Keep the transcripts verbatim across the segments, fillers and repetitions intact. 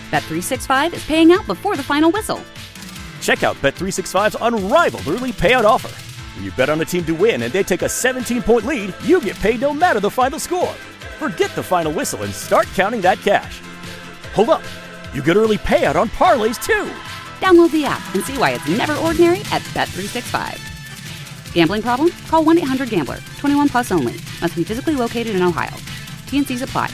Bet three sixty-five is paying out before the final whistle. Check out Bet three sixty-five's unrivaled early payout offer. When you bet on a team to win and they take a seventeen-point lead, you get paid no matter the final score. Forget the final whistle and start counting that cash. Hold up. You get early payout on parlays, too. Download the app and see why it's never ordinary at Bet three sixty-five. Gambling problem? Call one eight hundred gambler. twenty-one plus only. Must be physically located in Ohio. T N Cs apply.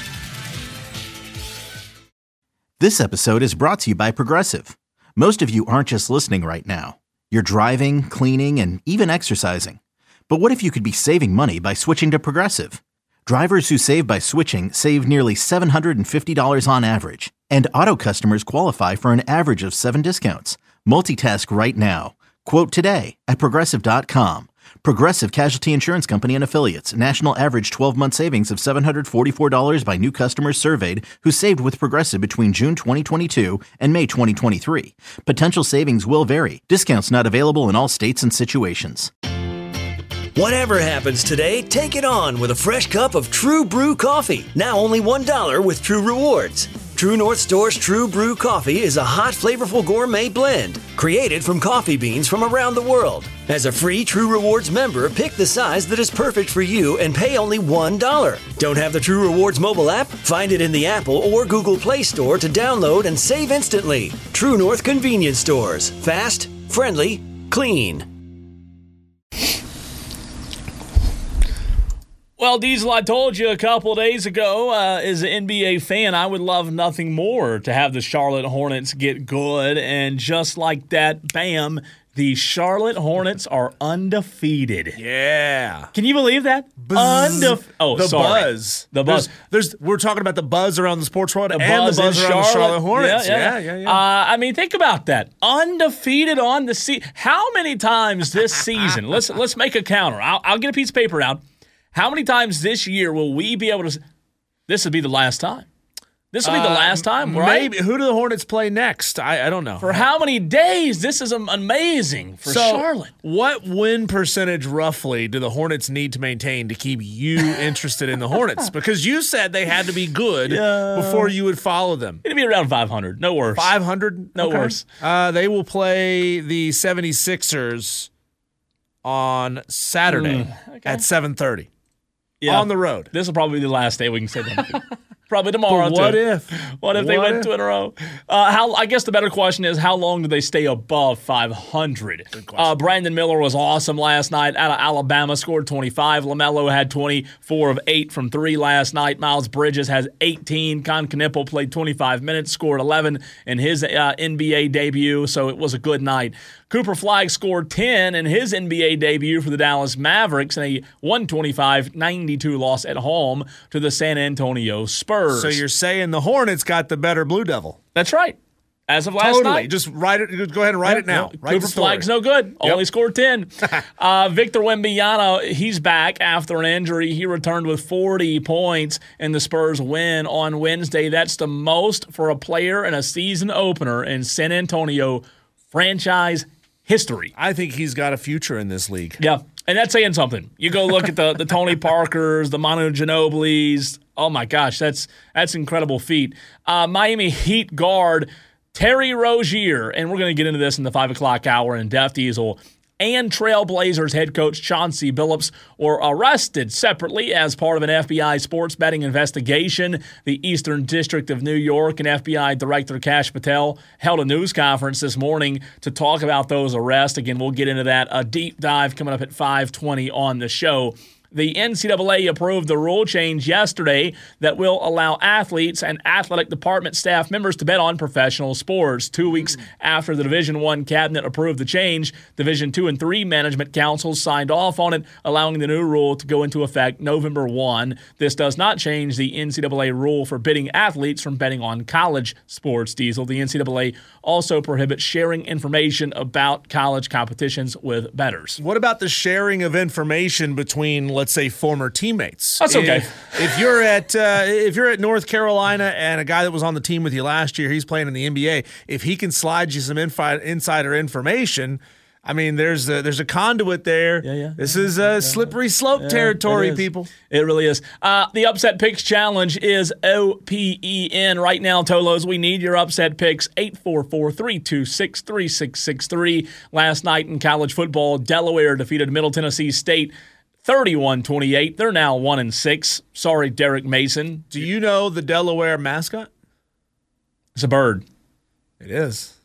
This episode is brought to you by Progressive. Most of you aren't just listening right now. You're driving, cleaning, and even exercising. But what if you could be saving money by switching to Progressive? Drivers who save by switching save nearly seven hundred fifty dollars on average. And auto customers qualify for an average of seven discounts. Multitask right now. Quote today at Progressive dot com. Progressive Casualty Insurance Company and Affiliates. National average twelve-month savings of seven hundred forty-four dollars by new customers surveyed who saved with Progressive between June twenty twenty-two and May twenty twenty-three. Potential savings will vary. Discounts not available in all states and situations. Whatever happens today, take it on with a fresh cup of True Brew coffee. Now only one dollar with True Rewards. True North Store's True Brew coffee is a hot, flavorful gourmet blend created from coffee beans from around the world. As a free True Rewards member, pick the size that is perfect for you and pay only one dollar. Don't have the True Rewards mobile app? Find it in the Apple or Google Play Store to download and save instantly. True North Convenience Stores. Fast, friendly, clean. Well, Diesel, I told you a couple of days ago, uh, as an N B A fan, I would love nothing more to have the Charlotte Hornets get good. And just like that, bam, the Charlotte Hornets are undefeated. Yeah. Can you believe that? Undefeated. Oh, the sorry. buzz. The buzz. There's, there's, we're talking about the buzz around the sports world The and buzz the buzz in around Charlotte. the Charlotte Hornets. Yeah, yeah, yeah, yeah. Uh, I mean, think about that. Undefeated on the season. How many times this season? let's let's make a counter. I'll, I'll get a piece of paper out. How many times this year will we be able to? This will be the last time. This will be the last time, uh, right? Maybe. Who do the Hornets play next? I, I don't know. For how many days? This is amazing for so, Charlotte. What win percentage roughly do the Hornets need to maintain to keep you interested in the Hornets? Because you said they had to be good Yeah. before you would follow them. It'll be around five hundred. No worse. five hundred? No Okay. worse. Uh, they will play the seventy-sixers on Saturday Mm, okay. at seven thirty. Yeah. On the road. This will probably be the last day we can say that. Probably tomorrow, But what too. if? What if they What went if? two in a row? Uh, how? I guess the better question is, how long do they stay above five hundred? Good question. Uh, Brandon Miller was awesome last night out of Alabama, scored twenty-five. LaMelo had twenty-four of eight from three last night. Miles Bridges has eighteen. Con Knippel played twenty-five minutes, scored eleven in his uh, N B A debut, so it was a good night. Cooper Flagg scored ten in his N B A debut for the Dallas Mavericks in a one twenty-five ninety-two loss at home to the San Antonio Spurs. So you're saying the Hornets got the better Blue Devil? That's right. As of last Totally. night. Just write it. Go ahead and write Yeah, it now. yeah. Write Cooper the story. Flagg's no good. Only scored ten. uh, Victor Wembanyama, he's back after an injury. He returned with forty points in the Spurs win on Wednesday. That's the most for a player in a season opener in San Antonio franchise history. I think he's got a future in this league. Yeah, and that's saying something. You go look at the, the Tony Parkers, the Manu Ginobilis. Oh, my gosh, that's that's incredible feat. Uh, Miami Heat guard Terry Rozier, and we're going to get into this in the five o'clock hour in Def Diesel, and Trailblazers head coach Chauncey Billups were arrested separately as part of an F B I sports betting investigation. The Eastern District of New York and F B I Director Kash Patel held a news conference this morning to talk about those arrests. Again, we'll get into that. A deep dive coming up at five twenty on the show. The N C double A approved the rule change yesterday that will allow athletes and athletic department staff members to bet on professional sports. Two weeks after the Division I cabinet approved the change, Division two and three management councils signed off on it, allowing the new rule to go into effect November first. This does not change the N C double A rule forbidding athletes from betting on college sports, Diesel. The N C double A also prohibits sharing information about college competitions with bettors. What about the sharing of information between, let's say, former teammates? That's okay. If, if you're at uh, if you're at North Carolina and a guy that was on the team with you last year, he's playing in the N B A. If he can slide you some infi- insider information, I mean, there's a, there's a conduit there. Yeah, yeah. This is a slippery slope Yeah, territory, it is. people. It really is. Uh, the Upset Picks Challenge is O P E N. Right now, Tolos, we need your upset picks. eight four four, three two six, three six six three. Last night in college football, Delaware defeated Middle Tennessee State thirty-one twenty-eight. They're now one and six. Sorry, Derek Mason. Do you know the Delaware mascot? It's a bird. It is.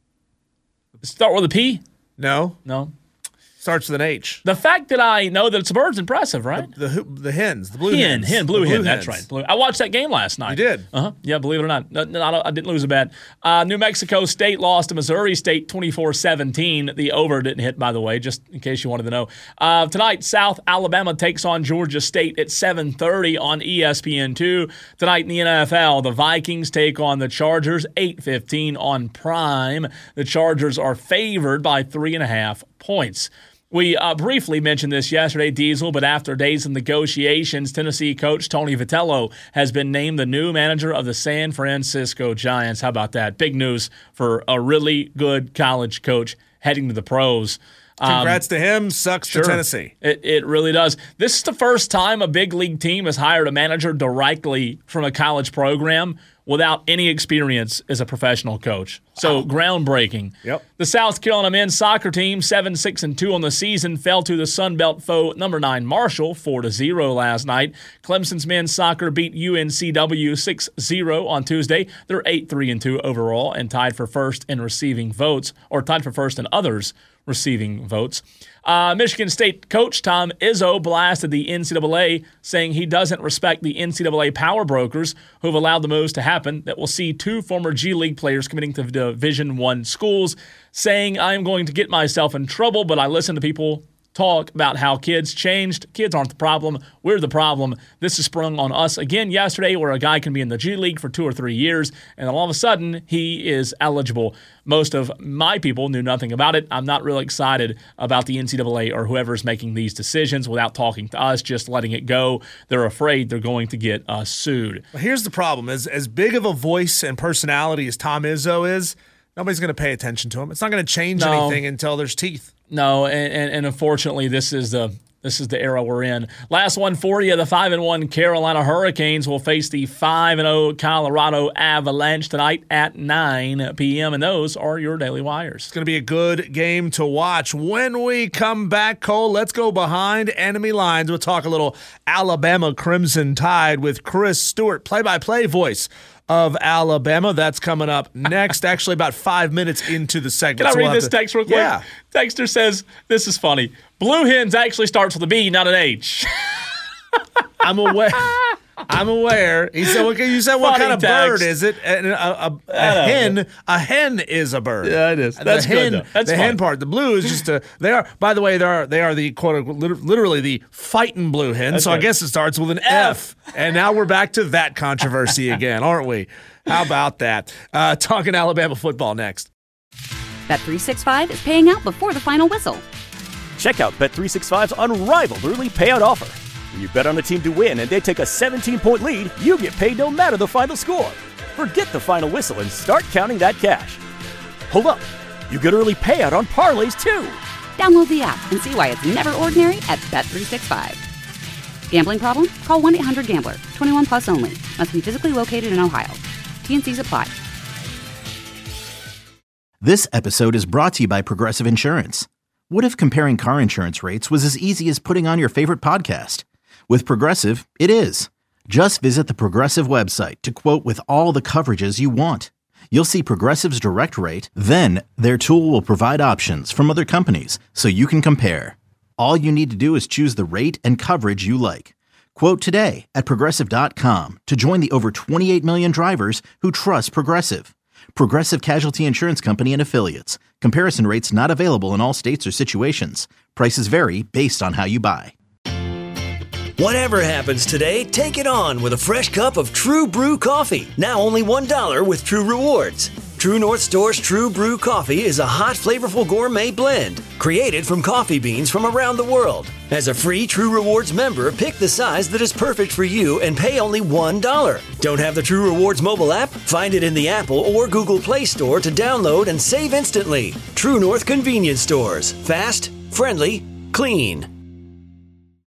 Start with a P? No. No. Starts with an H. The fact that I know that it's a bird's impressive, right? The the, the hens, the blue Hen, hens. hen, blue The hen. blue That's hens. right. Blue. I watched that game last night. You did? Uh huh. Yeah, believe it or not, no, no, I don't- I didn't lose a bet. Uh, New Mexico State lost to Missouri State twenty-four seventeen. The over didn't hit, by the way, just in case you wanted to know. Uh, tonight, South Alabama takes on Georgia State at seven thirty on E S P N two. Tonight in the N F L, the Vikings take on the Chargers eight fifteen on Prime. The Chargers are favored by three and a half points. We uh, briefly mentioned this yesterday, Diesel, but after days of negotiations, Tennessee coach Tony Vitello has been named the new manager of the San Francisco Giants. How about that? Big news for a really good college coach heading to the pros. Congrats um, to him. Sucks sure, to Tennessee. It, it really does. This is the first time a big league team has hired a manager directly from a college program without any experience as a professional coach. So wow. Groundbreaking. Yep. The South Carolina men's soccer team, seven six and two on the season, fell to the Sun Belt foe number nine Marshall four to zero last night. Clemson's men's soccer beat U N C W six zero on Tuesday. They're eight three and two overall and tied for first in receiving votes, or tied for first in others receiving votes. Uh, Michigan State coach Tom Izzo blasted the N C double A, saying he doesn't respect the N C double A power brokers who have allowed the moves to happen that will see two former G League players committing to Division One schools, saying, "I am going to get myself in trouble, but I listen to people talk about how kids changed. Kids aren't the problem. We're the problem. This is sprung on us again yesterday, where a guy can be in the G League for two or three years, and then all of a sudden he is eligible." Most of my people knew nothing about it. I'm not really excited about the N C double A or whoever's making these decisions without talking to us, just letting it go. They're afraid they're going to get uh, sued. Well, here's the problem. As, as big of a voice and personality as Tom Izzo is, nobody's going to pay attention to him. It's not going to change No. anything until there's teeth. No, and, and, and unfortunately, this is the this is the era we're in. Last one for you: the five and one Carolina Hurricanes will face the five and zero Colorado Avalanche tonight at nine p.m. And those are your Daily Wires. It's going to be a good game to watch. When we come back, Cole, let's go behind enemy lines. We'll talk a little Alabama Crimson Tide with Chris Stewart, play-by-play voice of Alabama. That's coming up next, actually about five minutes into the segment. Can I so read we'll this have to, text real quick? Yeah. Texter says, this is funny. Blue hens actually starts with a B, not an H. I'm aware. I'm aware. He said, okay, you said, what Funny kind of text. bird is it? A, a, a, a hen. A hen is a bird. Yeah, it is. The That's hen, good, though. That's the fun. hen part. The blue is just a. They are. By the way, they are. They are the quote unquote liter- literally the fighting blue hen. That's so I right. guess it starts with an F. And now we're back to that controversy again, aren't we? How about that? Uh, talking Alabama football next. Bet three sixty-five is paying out before the final whistle. Check out Bet three sixty-five's unrivaled early payout offer. When you bet on a team to win and they take a seventeen-point lead, you get paid no matter the final score. Forget the final whistle and start counting that cash. Hold up. You get early payout on parlays, too. Download the app and see why it's never ordinary at Bet three sixty-five. Gambling problem? Call one eight hundred gambler. twenty-one plus only. Must be physically located in Ohio. T N Cs apply. This episode is brought to you by Progressive Insurance. What if comparing car insurance rates was as easy as putting on your favorite podcast? With Progressive, it is. Just visit the Progressive website to quote with all the coverages you want. You'll see Progressive's direct rate, then their tool will provide options from other companies so you can compare. All you need to do is choose the rate and coverage you like. Quote today at Progressive dot com to join the over twenty-eight million drivers who trust Progressive. Progressive Casualty Insurance Company and Affiliates. Comparison rates not available in all states or situations. Prices vary based on how you buy. Whatever happens today, take it on with a fresh cup of True Brew coffee. Now only one dollar with True Rewards. True North Store's True Brew Coffee is a hot, flavorful gourmet blend created from coffee beans from around the world. As a free True Rewards member, pick the size that is perfect for you and pay only one dollar. Don't have the True Rewards mobile app? Find it in the Apple or Google Play Store to download and save instantly. True North Convenience Stores. Fast, friendly, clean.